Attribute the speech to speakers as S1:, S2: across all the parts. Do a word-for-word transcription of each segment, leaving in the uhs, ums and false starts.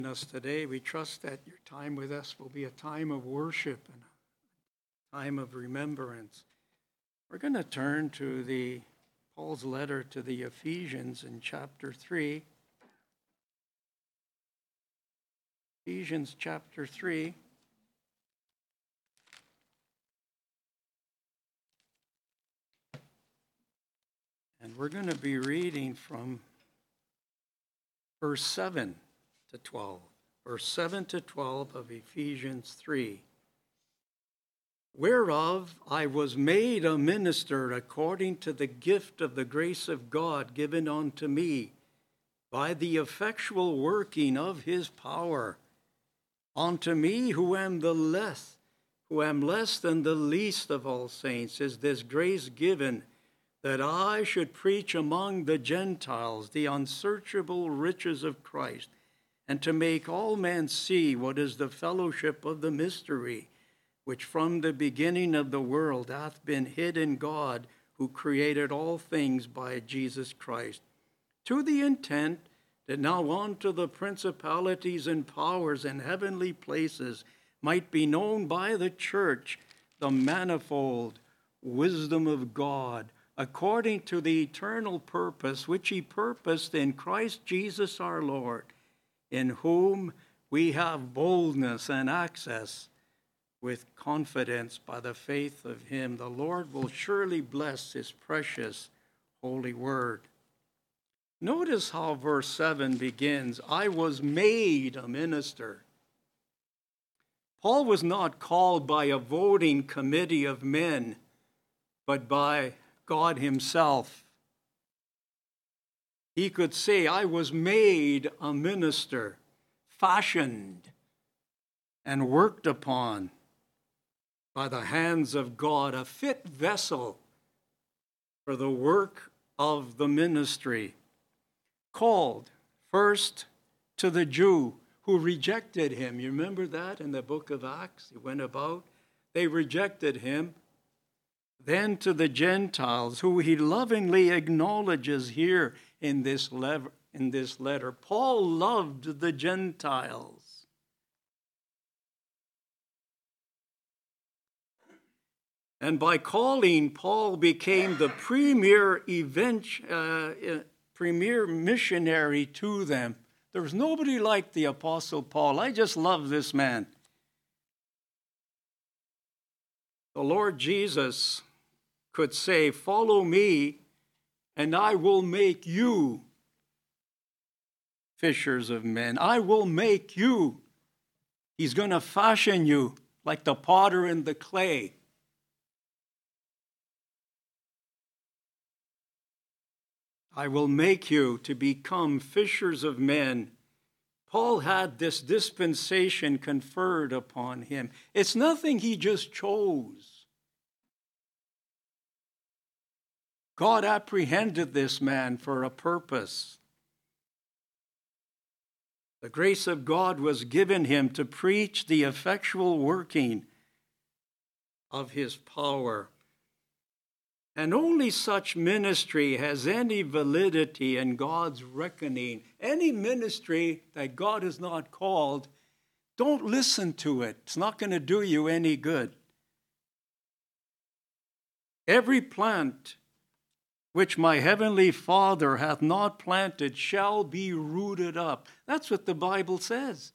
S1: Us today. We trust that your time with us will be a time of worship and a time of remembrance. We're going to turn to the Paul's letter to the Ephesians in chapter three. Ephesians chapter three. And we're going to be reading from verse seven to twelve. Verse seven to twelve of Ephesians three. Whereof I was made a minister according to the gift of the grace of God given unto me by the effectual working of his power. Unto me who am the less, who am less than the least of all saints, is this grace given, that I should preach among the Gentiles the unsearchable riches of Christ, and to make all men see what is the fellowship of the mystery, which from the beginning of the world hath been hid in God, who created all things by Jesus Christ, to the intent that now unto the principalities and powers in heavenly places might be known by the church the manifold wisdom of God, according to the eternal purpose which he purposed in Christ Jesus our Lord, in whom we have boldness and access with confidence by the faith of him. The Lord will surely bless his precious holy word. Notice how verse seven begins, I was made a minister. Paul was not called by a voting committee of men, but by God himself. He could say, I was made a minister, fashioned and worked upon by the hands of God, a fit vessel for the work of the ministry. Called first to the Jew who rejected him. You remember that in the book of Acts? He went about, they rejected him. Then to the Gentiles, who he lovingly acknowledges here in this, lever, in this letter. Paul loved the Gentiles. And by calling, Paul became the premier event, uh, premier missionary to them. There was nobody like the Apostle Paul. I just love this man. The Lord Jesus could say, follow me, and I will make you fishers of men. I will make you. He's going to fashion you like the potter in the clay. I will make you to become fishers of men. Paul had this dispensation conferred upon him. It's nothing he just chose. God apprehended this man for a purpose. The grace of God was given him to preach the effectual working of his power. And only such ministry has any validity in God's reckoning. Any ministry that God has not called, don't listen to it. It's not going to do you any good. Every plant which my heavenly Father hath not planted shall be rooted up. That's what the Bible says.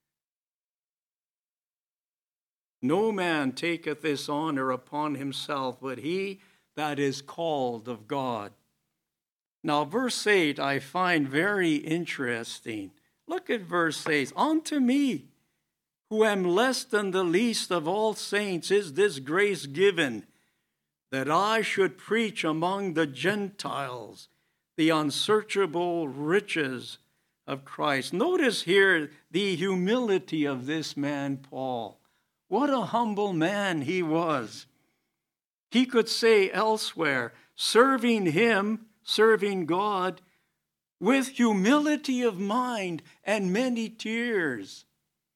S1: No man taketh this honor upon himself, but he that is called of God. Now, verse eight I find very interesting. Look at verse eight. Unto me, who am less than the least of all saints, is this grace given, that I should preach among the Gentiles the unsearchable riches of Christ. Notice here the humility of this man, Paul. What a humble man he was. He could say elsewhere, serving him, serving God, with humility of mind and many tears.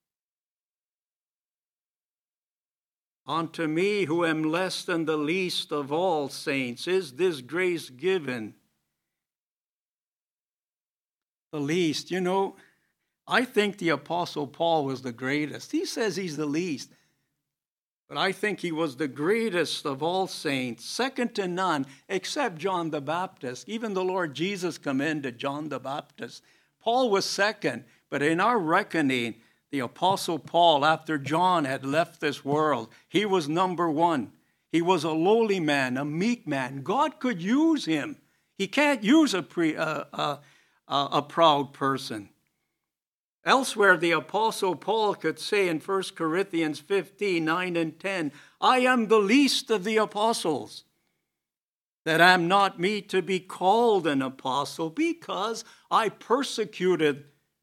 S1: Unto me, who am less than the least of all saints, is this grace given. The least, you know, I think the Apostle Paul was the greatest. He says he's the least. But I think he was the greatest of all saints, second to none, except John the Baptist. Even the Lord Jesus commended John the Baptist. Paul was second, but in our reckoning, the Apostle Paul, after John had left this world, he was number one. He was a lowly man, a meek man. God could use him. He can't use a, pre, uh, uh, uh, a proud person. Elsewhere, the Apostle Paul could say in First Corinthians fifteen, nine and ten, I am the least of the apostles, that I am not meet to be called an apostle, because I persecuted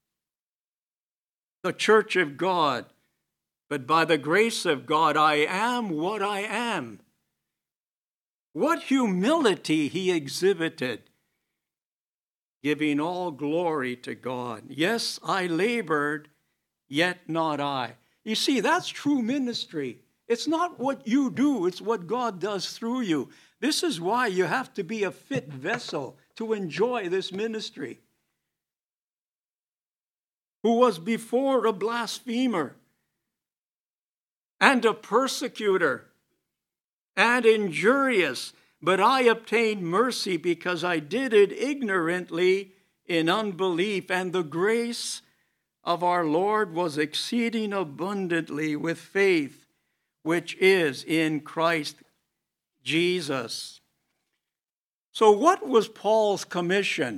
S1: the church of God. But by the grace of God, I am what I am. What humility he exhibited, giving all glory to God. Yes, I labored, yet not I. You see, that's true ministry. It's not what you do, it's what God does through you. This is why you have to be a fit vessel to enjoy this ministry. Who was before a blasphemer, and a persecutor, and injurious, but I obtained mercy because I did it ignorantly in unbelief, and the grace of our Lord was exceeding abundantly with faith, which is in Christ Jesus. So what was Paul's commission?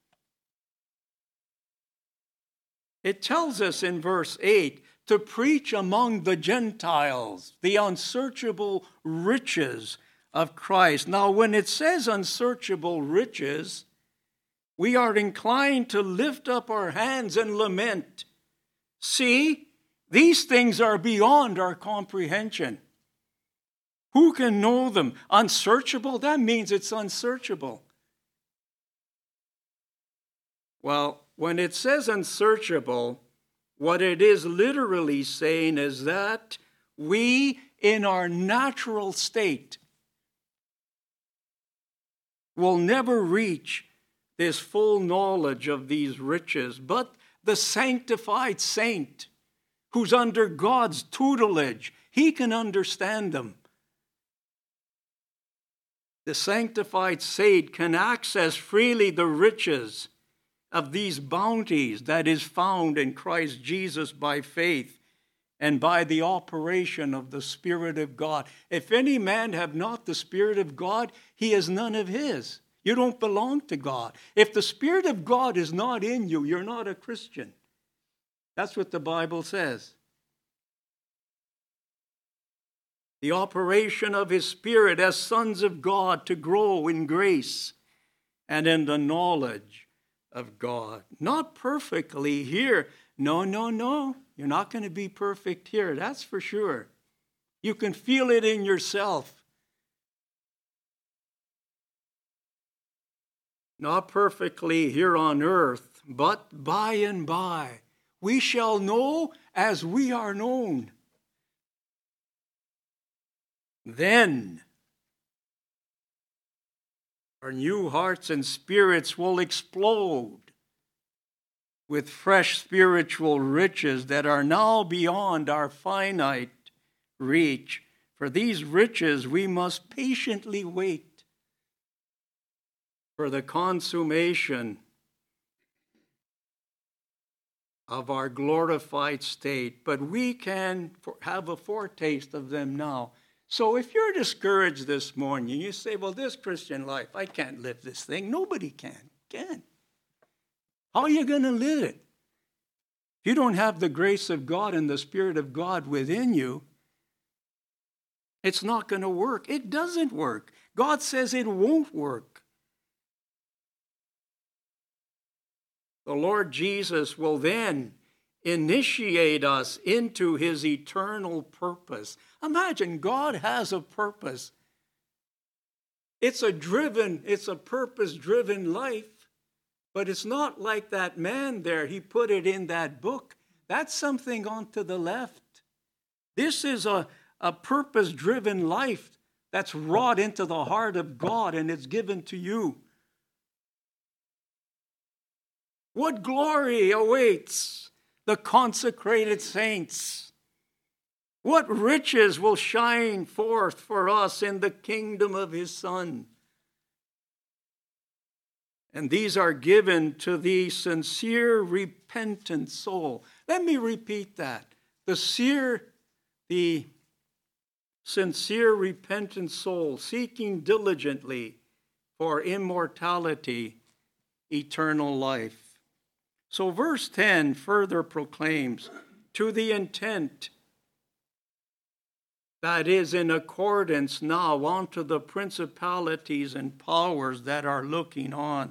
S1: It tells us in verse eight, to preach among the Gentiles the unsearchable riches of Christ. Now, when it says unsearchable riches, we are inclined to lift up our hands and lament. See, these things are beyond our comprehension. Who can know them? Unsearchable? That means it's unsearchable. Well, when it says unsearchable, what it is literally saying is that we, in our natural state, will never reach this full knowledge of these riches, but the sanctified saint who's under God's tutelage, he can understand them. The sanctified saint can access freely the riches of these bounties that is found in Christ Jesus by faith and by the operation of the Spirit of God. If any man have not the Spirit of God, he is none of his. You don't belong to God. If the Spirit of God is not in you, you're not a Christian. That's what the Bible says. The operation of his Spirit as sons of God to grow in grace and in the knowledge of God. Not perfectly here. No, no, no. You're not going to be perfect here. That's for sure. You can feel it in yourself. Not perfectly here on earth, but by and by we shall know as we are known. Then our new hearts and spirits will explode with fresh spiritual riches that are now beyond our finite reach. For these riches we must patiently wait for the consummation of our glorified state. But we can have a foretaste of them now. So if you're discouraged this morning, you say, well, this Christian life, I can't live this thing. Nobody can. Can. How are you going to live it? If you don't have the grace of God and the Spirit of God within you, it's not going to work. It doesn't work. God says it won't work. The Lord Jesus will then initiate us into his eternal purpose. Imagine God has a purpose. It's a driven, it's a purpose-driven life, but it's not like that man there. He put it in that book. That's something on to the left. This is a, a purpose-driven life that's wrought into the heart of God, and it's given to you. What glory awaits the consecrated saints. What riches will shine forth for us in the kingdom of his Son. And these are given to the sincere, repentant soul. Let me repeat that. The sincere, the sincere, repentant soul seeking diligently for immortality, eternal life. So verse ten further proclaims, to the intent that is in accordance now unto the principalities and powers that are looking on.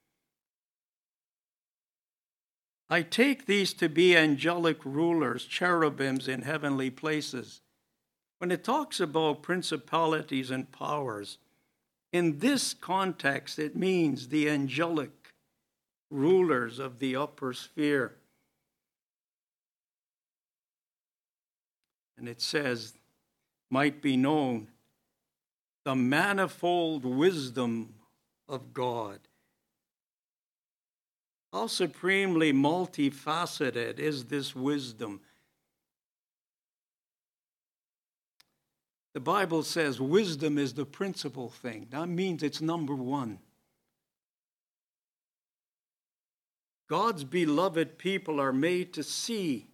S1: I take these to be angelic rulers, cherubims in heavenly places. When it talks about principalities and powers, in this context, it means the angelic rulers of the upper sphere. And it says, might be known the manifold wisdom of God. How supremely multifaceted is this wisdom? The Bible says wisdom is the principal thing. That means it's number one. God's beloved people are made to see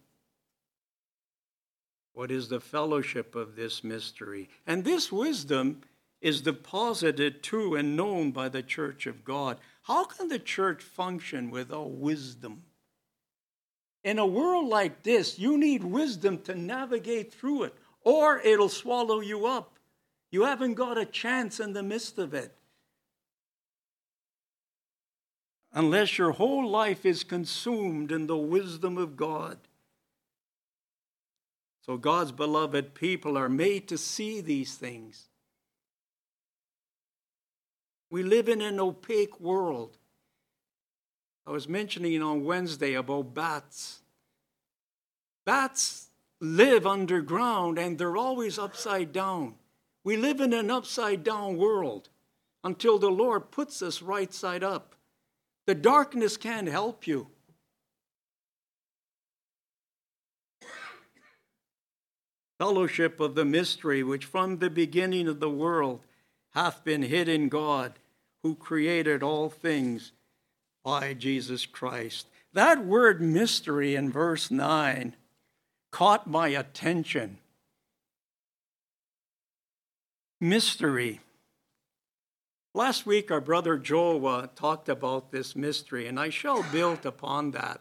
S1: what is the fellowship of this mystery. And this wisdom is deposited to and known by the church of God. How can the church function without wisdom? In a world like this, you need wisdom to navigate through it, or it'll swallow you up. You haven't got a chance in the midst of it. Unless your whole life is consumed in the wisdom of God. So God's beloved people are made to see these things. We live in an opaque world. I was mentioning on Wednesday about bats. Bats live underground and they're always upside down. We live in an upside down world until the Lord puts us right side up. The darkness can't help you. Fellowship of the mystery, which from the beginning of the world hath been hid in God, who created all things by Jesus Christ. That word mystery in verse nine caught my attention. Mystery. Last week, our brother Joe uh, talked about this mystery, and I shall build upon that.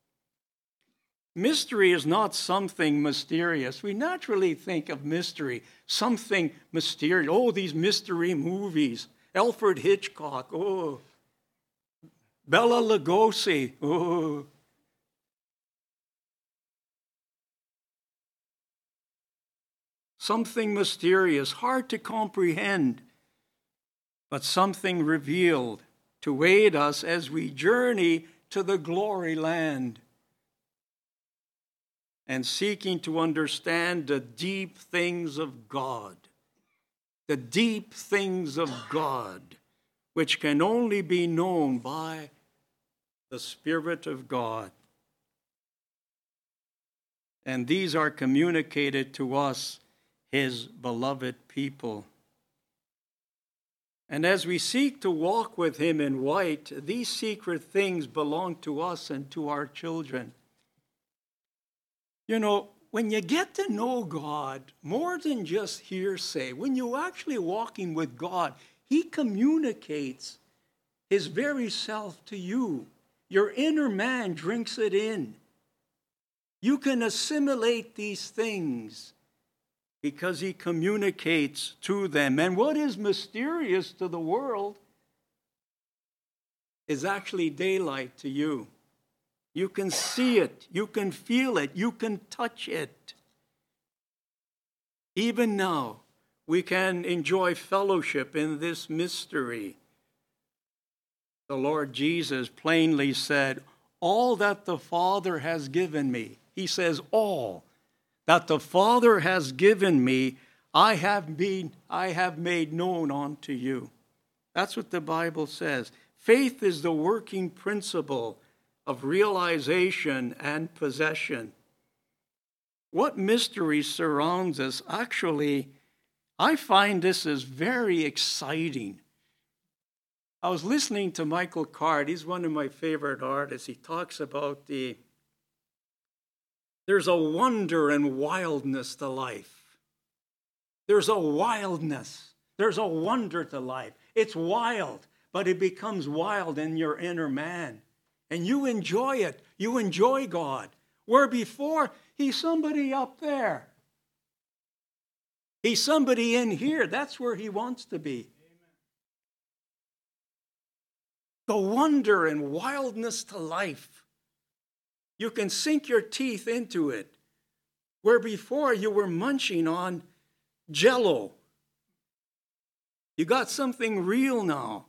S1: Mystery is not something mysterious. We naturally think of mystery, something mysterious. Oh, these mystery movies. Alfred Hitchcock. Oh. Bela Lugosi. Oh. Something mysterious, hard to comprehend, but something revealed to aid us as we journey to the glory land. And seeking to understand the deep things of God. The deep things of God, which can only be known by the Spirit of God. And these are communicated to us, his beloved people. And as we seek to walk with him in white, these secret things belong to us and to our children. You know, when you get to know God, more than just hearsay, when you're actually walking with God, he communicates his very self to you. Your inner man drinks it in. You can assimilate these things because he communicates to them. And what is mysterious to the world is actually daylight to you. You can see it, you can feel it, you can touch it. Even now, we can enjoy fellowship in this mystery. The Lord Jesus plainly said, all that the Father has given me, he says, all that the Father has given me, I have been, I have made known unto you. That's what the Bible says. Faith is the working principle of realization and possession. What mystery surrounds us? Actually, I find this is very exciting. I was listening to Michael Card. He's one of my favorite artists. He talks about the, there's a wonder and wildness to life. There's a wildness. There's a wonder to life. It's wild, but it becomes wild in your inner man. And you enjoy it. You enjoy God. Where before, he's somebody up there. He's somebody in here. That's where he wants to be. The wonder and wildness to life. You can sink your teeth into it. Where before you were munching on Jell-O. You got something real now.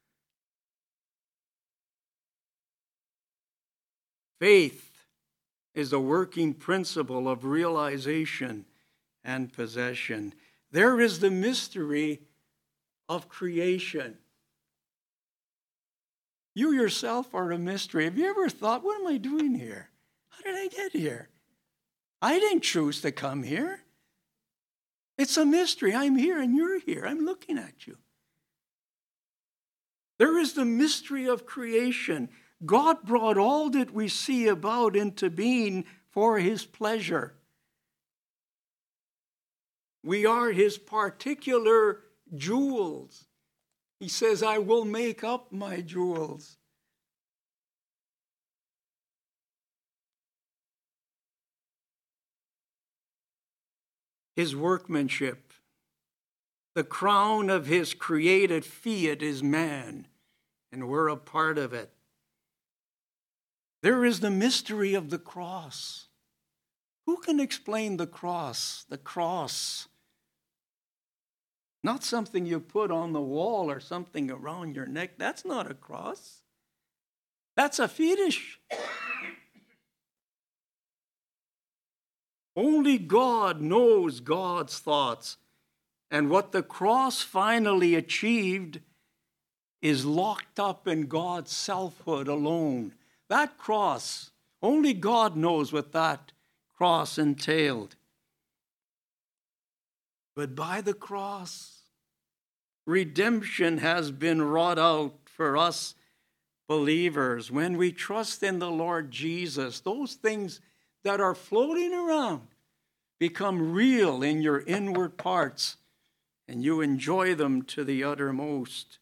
S1: Faith is the working principle of realization and possession. There is the mystery of creation. You yourself are a mystery. Have you ever thought, what am I doing here? How did I get here? I didn't choose to come here. It's a mystery. I'm here and you're here. I'm looking at you. There is the mystery of creation. God brought all that we see about into being for his pleasure. We are his particular jewels. He says, I will make up my jewels. His workmanship. The crown of his created fiat is man, and we're a part of it. There is the mystery of the cross. Who can explain the cross? The cross. Not something you put on the wall or something around your neck. That's not a cross. That's a fetish. Only God knows God's thoughts. And what the cross finally achieved is locked up in God's selfhood alone. That cross, only God knows what that cross entailed. But by the cross, redemption has been wrought out for us believers. When we trust in the Lord Jesus, those things that are floating around become real in your inward parts, and you enjoy them to the uttermost.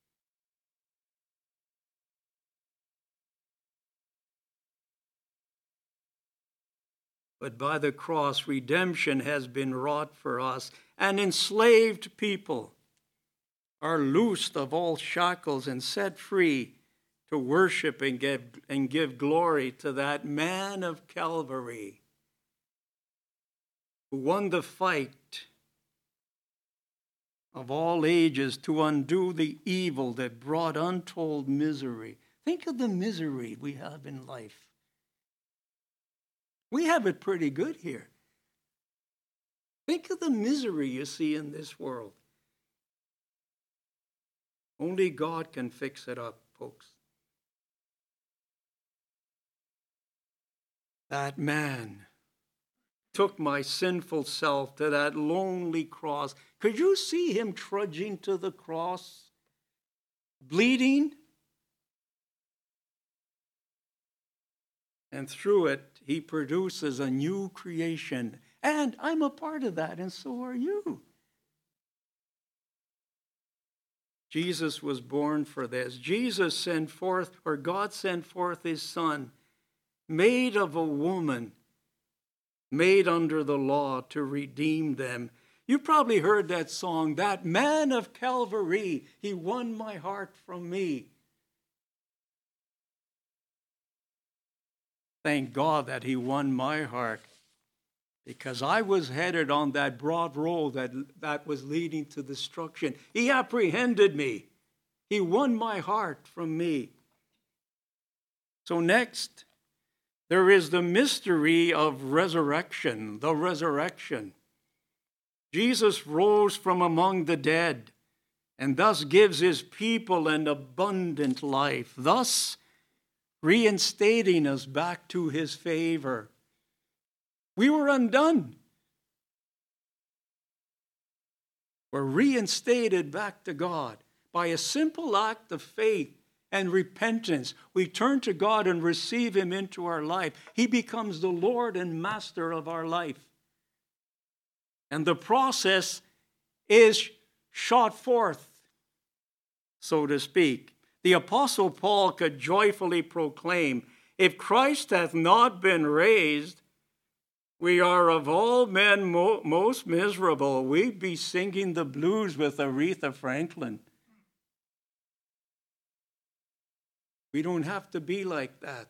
S1: But by the cross, redemption has been wrought for us, and enslaved people are loosed of all shackles and set free to worship and give, and give glory to that man of Calvary who won the fight of all ages to undo the evil that brought untold misery. Think of the misery we have in life. We have it pretty good here. Think of the misery you see in this world. Only God can fix it up, folks. That man took my sinful self to that lonely cross. Could you see him trudging to the cross, bleeding? And through it, he produces a new creation. And I'm a part of that, and so are you. Jesus was born for this. Jesus sent forth, or God sent forth his Son, made of a woman, made under the law to redeem them. You probably heard that song, that man of Calvary, he won my heart from me. Thank God that he won my heart, because I was headed on that broad road that, that was leading to destruction. He apprehended me. He won my heart from me. So next, there is the mystery of resurrection, the resurrection. Jesus rose from among the dead and thus gives his people an abundant life. Thus, reinstating us back to his favor. We were undone. We're reinstated back to God by a simple act of faith and repentance. We turn to God and receive him into our life. He becomes the Lord and master of our life. And the process is shot forth, so to speak. The Apostle Paul could joyfully proclaim, if Christ hath not been raised, we are of all men mo- most miserable. We'd be singing the blues with Aretha Franklin. We don't have to be like that.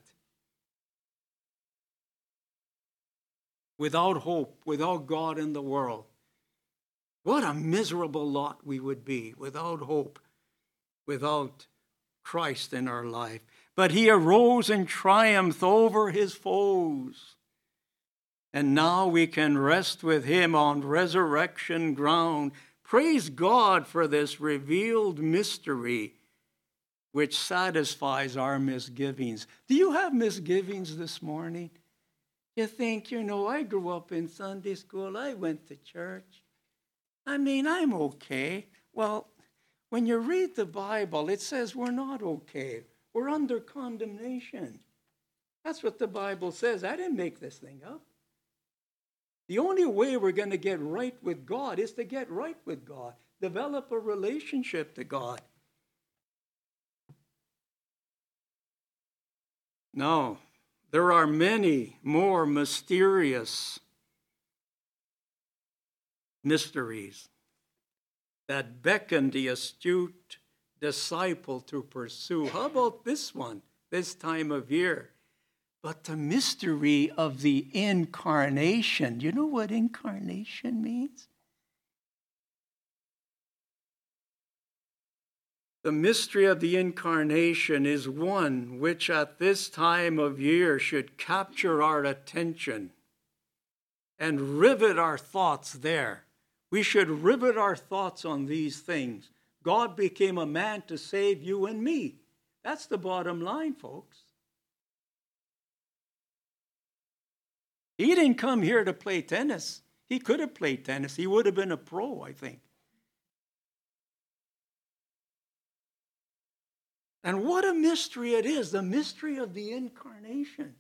S1: Without hope, without God in the world. What a miserable lot we would be without hope, without Christ in our life. But he arose and triumphed over his foes. And now we can rest with him on resurrection ground. Praise God for this revealed mystery which satisfies our misgivings. Do you have misgivings this morning? You think, you know, I grew up in Sunday school. I went to church. I mean, I'm okay. Well, when you read the Bible, it says we're not okay. We're under condemnation. That's what the Bible says. I didn't make this thing up. The only way we're going to get right with God is to get right with God. Develop a relationship to God. No, there are many more mysterious mysteries that beckon the astute disciple to pursue. How about this one, this time of year? But the mystery of the incarnation. You know what incarnation means? The mystery of the incarnation is one which at this time of year should capture our attention and rivet our thoughts there. We should rivet our thoughts on these things. God became a man to save you and me. That's the bottom line, folks. He didn't come here to play tennis. He could have played tennis. He would have been a pro, I think. And what a mystery it is, the mystery of the incarnation.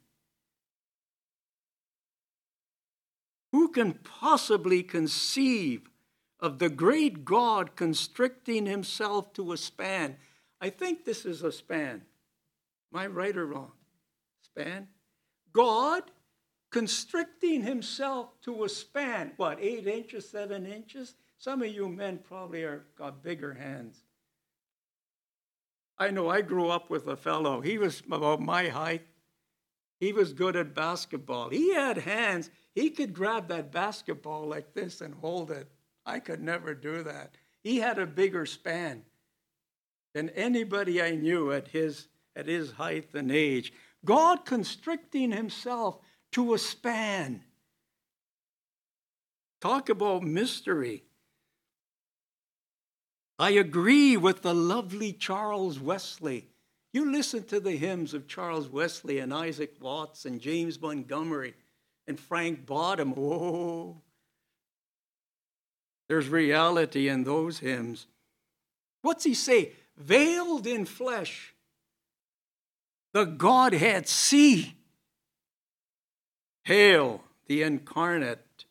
S1: Who can possibly conceive of the great God constricting himself to a span? I think this is a span. Am I right or wrong? Span? God constricting himself to a span. What, eight inches, seven inches? Some of you men probably are got bigger hands. I know I grew up with a fellow. He was about my height. He was good at basketball. He had hands. He could grab that basketball like this and hold it. I could never do that. He had a bigger span than anybody I knew at his, at his height and age. God constricting himself to a span. Talk about mystery. I agree with the lovely Charles Wesley. You listen to the hymns of Charles Wesley and Isaac Watts and James Montgomery and Frank Bottom. Oh, there's reality in those hymns. What's he say? Veiled in flesh, the Godhead see. Hail the incarnate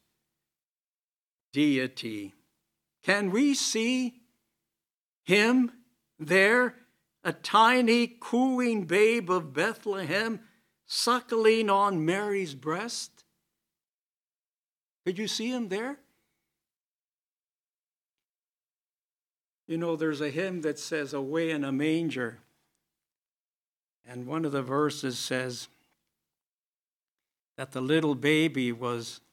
S1: deity. Can we see him there, a tiny cooing babe of Bethlehem, suckling on Mary's breast? Could you see him there? You know, there's a hymn that says, "Away in a manger." And one of the verses says that the little baby was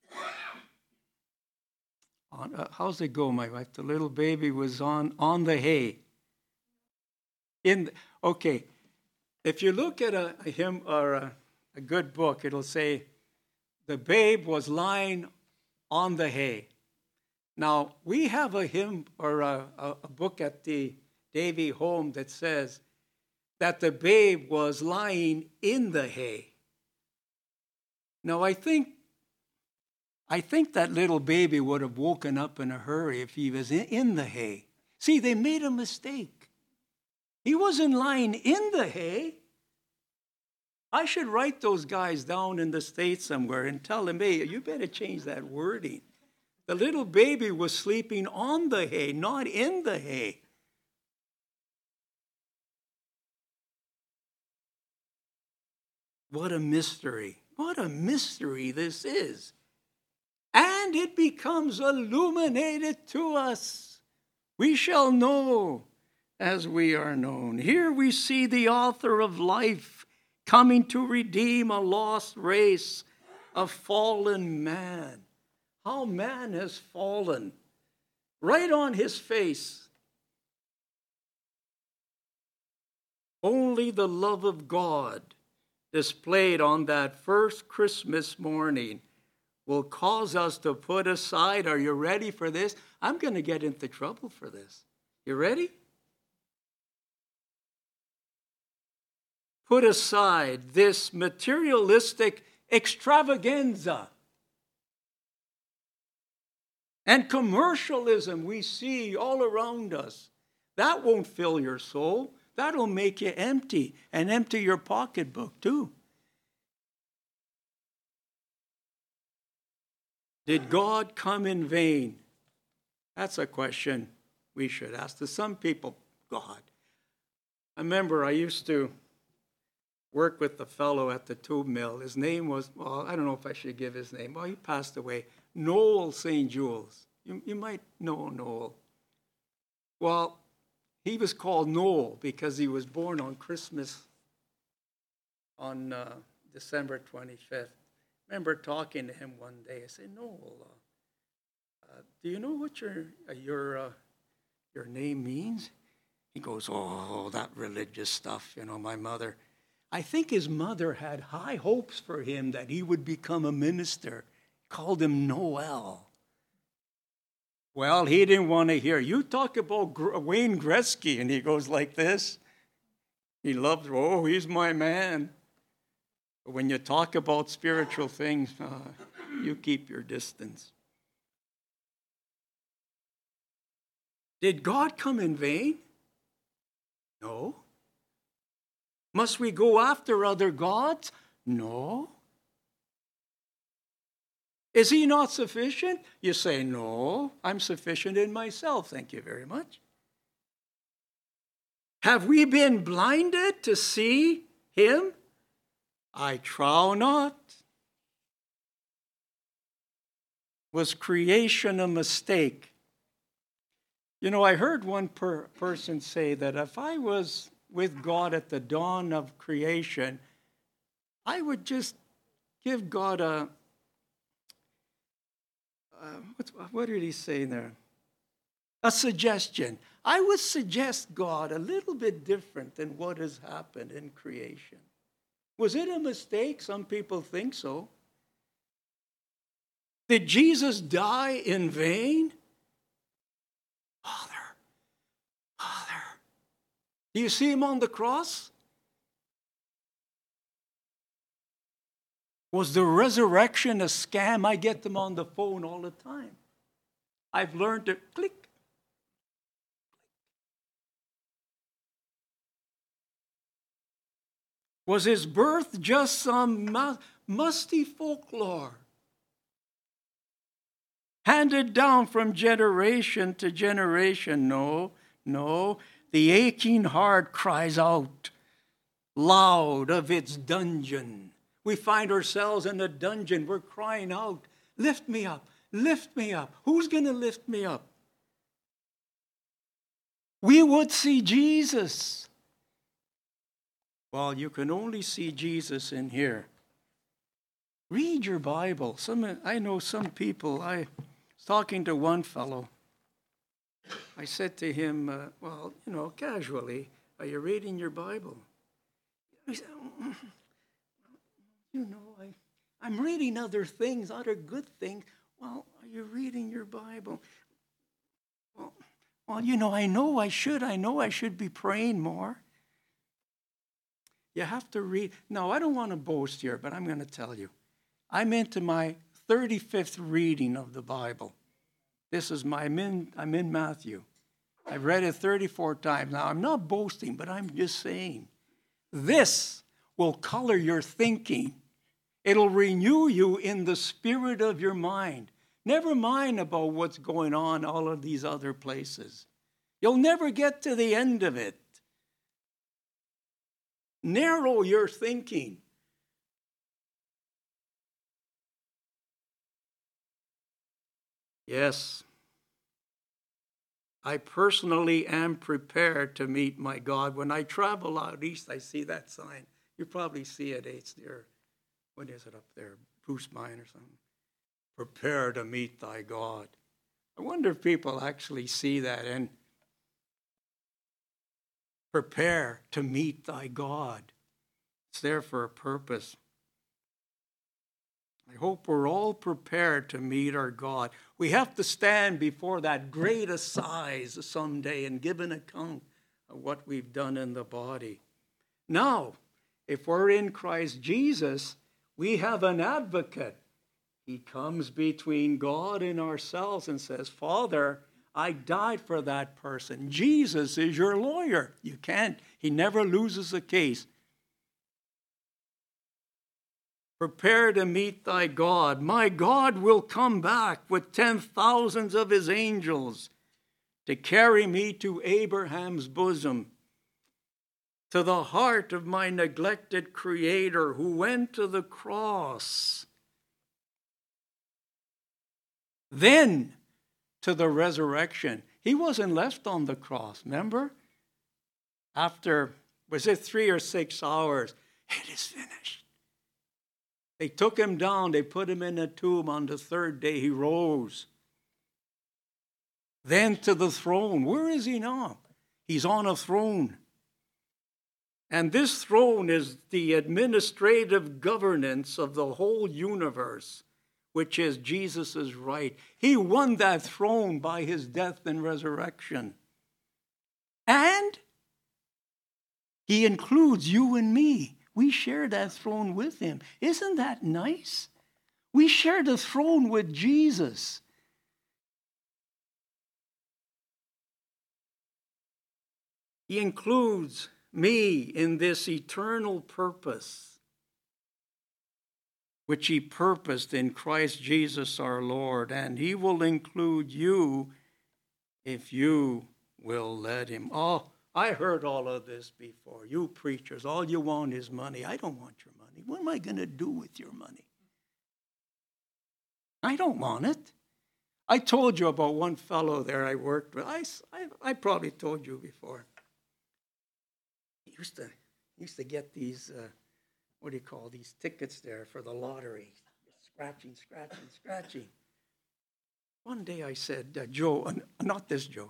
S1: on, uh, how's it go, my wife? The little baby was on, on the hay. In the, okay, if you look at a, a hymn or a, a good book, it'll say, the babe was lying on the hay. Now, we have a hymn or a, a, a book at the Davy home that says, that the babe was lying in the hay. Now, I think, I think that little baby would have woken up in a hurry if he was in, in the hay. See, they made a mistake. He wasn't lying in the hay. I should write those guys down in the States somewhere and tell them, hey, you better change that wording. The little baby was sleeping on the hay, not in the hay. What a mystery. What a mystery this is. And it becomes illuminated to us. We shall know as we are known. Here we see the author of life coming to redeem a lost race, a fallen man. How man has fallen. Right on his face. Only the love of God displayed on that first Christmas morning will cause us to put aside, are you ready for this? I'm going to get into trouble for this. You ready? Put aside this materialistic extravaganza and commercialism we see all around us. That won't fill your soul. That'll make you empty and empty your pocketbook too. Did God come in vain? That's a question we should ask. To some people, God. I remember I used to work with the fellow at the tube mill. His name was, well, I don't know if I should give his name. Well, he passed away. Noel Saint Jules. You, you might know Noel. Well, he was called Noel because he was born on Christmas on uh, December twenty-fifth. I remember talking to him one day. I said, Noel, uh, uh, do you know what your uh, your uh, your name means? He goes, oh, that religious stuff, you know, my mother. I think his mother had high hopes for him that he would become a minister. Called him Noel. Well, he didn't want to hear. You talk about Gr- Wayne Gretzky, and he goes like this. He loves, oh, he's my man. But when you talk about spiritual things, uh, you keep your distance. Did God come in vain? No. Must we go after other gods? No. Is he not sufficient? You say, no, I'm sufficient in myself. Thank you very much. Have we been blinded to see him? I trow not. Was creation a mistake? You know, I heard one per person say that if I was with God at the dawn of creation, I would just give God a, uh, what, what did he say there? A suggestion. I would suggest God a little bit different than what has happened in creation. Was it a mistake? Some people think so. Did Jesus die in vain? Father, Father. Do you see him on the cross? Was the resurrection a scam? I get them on the phone all the time. I've learned to click. Was his birth just some mu- musty folklore handed down from generation to generation? No, no. The aching heart cries out loud of its dungeon. We find ourselves in a dungeon. We're crying out, lift me up, lift me up. Who's going to lift me up? We would see Jesus. Well, you can only see Jesus in here. Read your Bible. Some, I know some people, I was talking to one fellow. I said to him, uh, well, you know, casually, are you reading your Bible? He said, oh, you know, I, I'm reading other things, other good things. Well, are you reading your Bible? Well, well, you know, I know I should. I know I should be praying more. You have to read. No, I don't want to boast here, but I'm going to tell you. I'm into my thirty-fifth reading of the Bible. This is my, I'm in, I'm in Matthew. I've read it thirty-four times. Now, I'm not boasting, but I'm just saying. This will color your thinking. It'll renew you in the spirit of your mind. Never mind about what's going on all of these other places. You'll never get to the end of it. Narrow your thinking. Yes, I personally am prepared to meet my God. When I travel out east, I see that sign. You probably see it. It's there. What is it up there? Bruce Mine or something. Prepare to meet thy God. I wonder if people actually see that and prepare to meet thy God. It's there for a purpose. I hope we're all prepared to meet our God. We have to stand before that great assize someday and give an account of what we've done in the body. Now, if we're in Christ Jesus, we have an advocate. He comes between God and ourselves and says, Father, I died for that person. Jesus is your lawyer. You can't. He never loses a case. Prepare to meet thy God. My God will come back with ten thousands of his angels to carry me to Abraham's bosom, to the heart of my neglected Creator who went to the cross. Then to the resurrection. He wasn't left on the cross, remember? After, was it three or six hours? It is finished. They took him down. They put him in a tomb. On the third day, he rose. Then to the throne. Where is he now? He's on a throne. And this throne is the administrative governance of the whole universe, which is Jesus' right. He won that throne by his death and resurrection. And he includes you and me. We share that throne with him. Isn't that nice? We share the throne with Jesus. He includes me in this eternal purpose, which he purposed in Christ Jesus our Lord, and he will include you if you will let him. Oh, I heard all of this before. You preachers, all you want is money. I don't want your money. What am I going to do with your money? I don't want it. I told you about one fellow there I worked with. I, I, I probably told you before. He used to, he used to get these, uh, what do you call these tickets there for the lottery. Scratching, scratching, scratching. One day I said, uh, Joe, uh, not this Joe.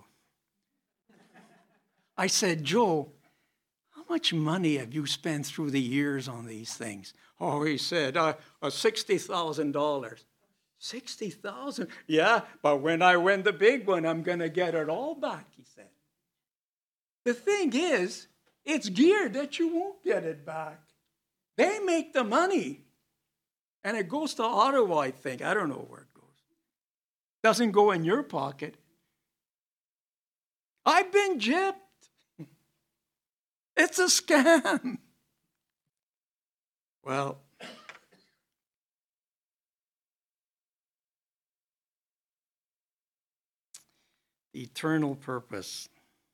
S1: I said, Joe, how much money have you spent through the years on these things? Oh, he said, uh, uh, sixty thousand dollars. sixty thousand dollars? Yeah, but when I win the big one, I'm going to get it all back, he said. The thing is, it's geared that you won't get it back. They make the money, and it goes to Ottawa, I think. I don't know where it goes. Doesn't go in your pocket. I've been gypped. It's a scam. Well, eternal purpose.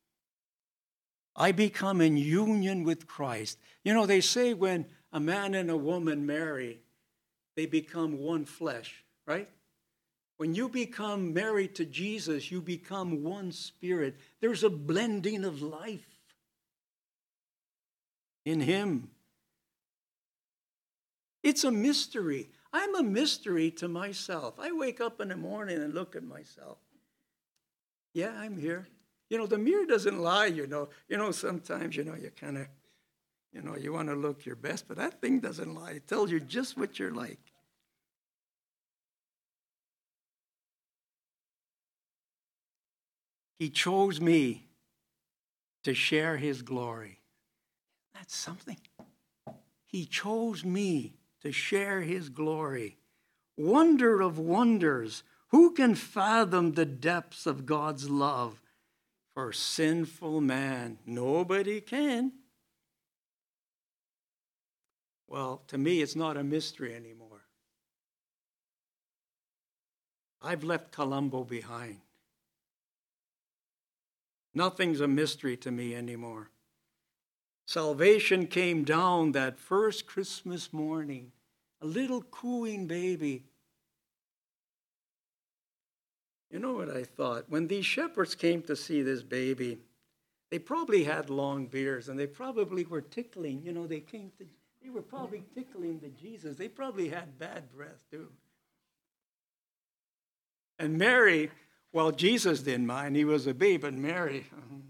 S1: I become in union with Christ. You know, they say when a man and a woman marry, they become one flesh, right? When you become married to Jesus, you become one spirit. There's a blending of life in him. It's a mystery. I'm a mystery to myself. I wake up in the morning and look at myself. Yeah, I'm here. You know, the mirror doesn't lie, you know. You know, sometimes, you know, you kind of, you know, you want to look your best, but that thing doesn't lie. It tells you just what you're like. He chose me to share his glory. That's something. He chose me to share his glory. Wonder of wonders, who can fathom the depths of God's love for sinful man? Nobody can. Well, to me, it's not a mystery anymore. I've left Colombo behind. Nothing's a mystery to me anymore. Salvation came down that first Christmas morning, a little cooing baby. You know what I thought? When these shepherds came to see this baby, they probably had long beards, and they probably were tickling. You know, they came to, they were probably tickling the Jesus. They probably had bad breath too. And Mary, well, Jesus didn't mind. He was a babe, but Mary.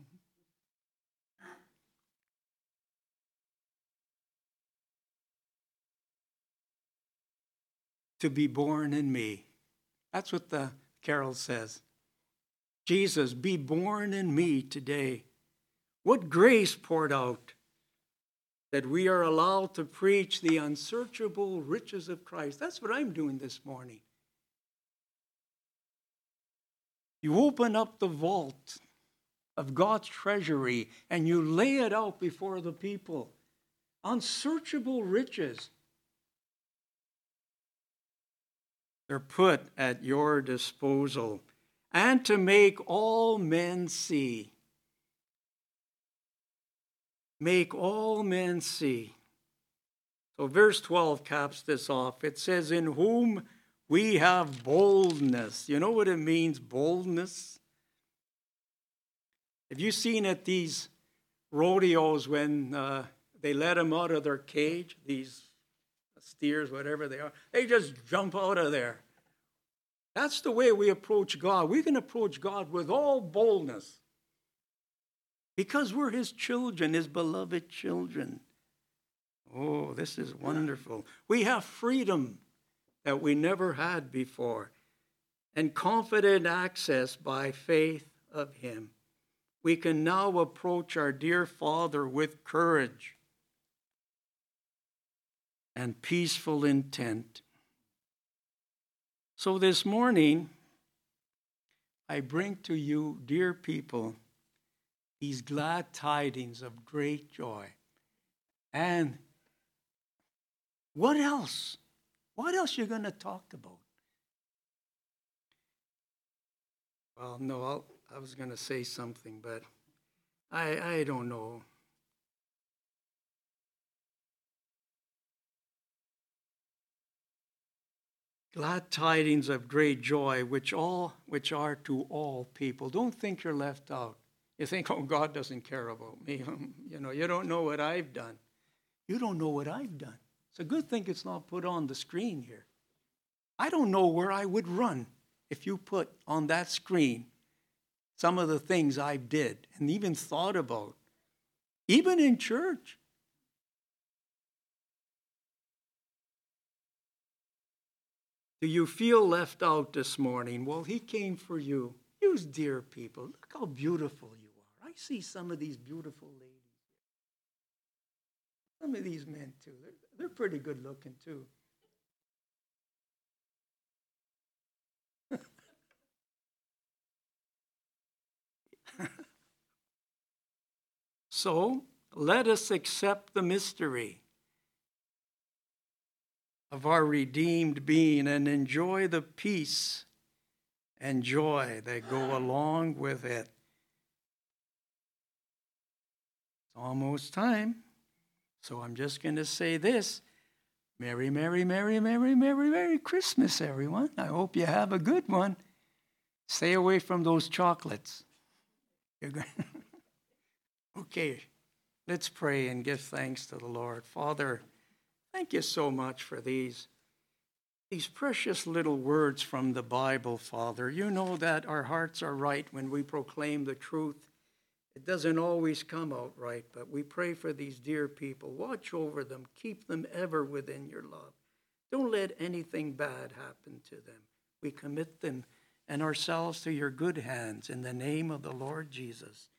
S1: To be born in me. That's what the carol says. Jesus, be born in me today. What grace poured out that we are allowed to preach the unsearchable riches of Christ. That's what I'm doing this morning. You open up the vault of God's treasury and you lay it out before the people. Unsearchable riches. They're put at your disposal, and to make all men see. Make all men see. So verse twelve caps this off. It says, in whom we have boldness. You know what it means, boldness? Have you seen at these rodeos when uh, they let them out of their cage, these steers, whatever they are, they just jump out of there. That's the way we approach God. We can approach God with all boldness because we're his children, his beloved children. Oh, this is wonderful. We have freedom that we never had before and confident access by faith of him. We can now approach our dear Father with courage and peaceful intent. So this morning, I bring to you, dear people, these glad tidings of great joy. And what else? What else are you going to talk about? Well, no, I'll, I was going to say something, but I, I don't know. Glad tidings of great joy, which all which are to all people. Don't think you're left out. You think, oh, God doesn't care about me. You know, you don't know what I've done. You don't know what I've done. It's a good thing it's not put on the screen here. I don't know where I would run if you put on that screen some of the things I did and even thought about, even in church. Do you feel left out this morning? Well, he came for you. You dear people, look how beautiful you are. I see some of these beautiful ladies. Some of these men, too. They're, they're pretty good looking, too. So, let us accept the mystery of our redeemed being and enjoy the peace and joy that go along with it. It's almost time, so I'm just going to say this. Merry, Merry, Merry, Merry, Merry, Merry Christmas, everyone. I hope you have a good one. Stay away from those chocolates. You're going Okay, let's pray and give thanks to the Lord. Father, thank you so much for these, these precious little words from the Bible, Father. You know that our hearts are right when we proclaim the truth. It doesn't always come out right, but we pray for these dear people. Watch over them. Keep them ever within your love. Don't let anything bad happen to them. We commit them and ourselves to your good hands in the name of the Lord Jesus.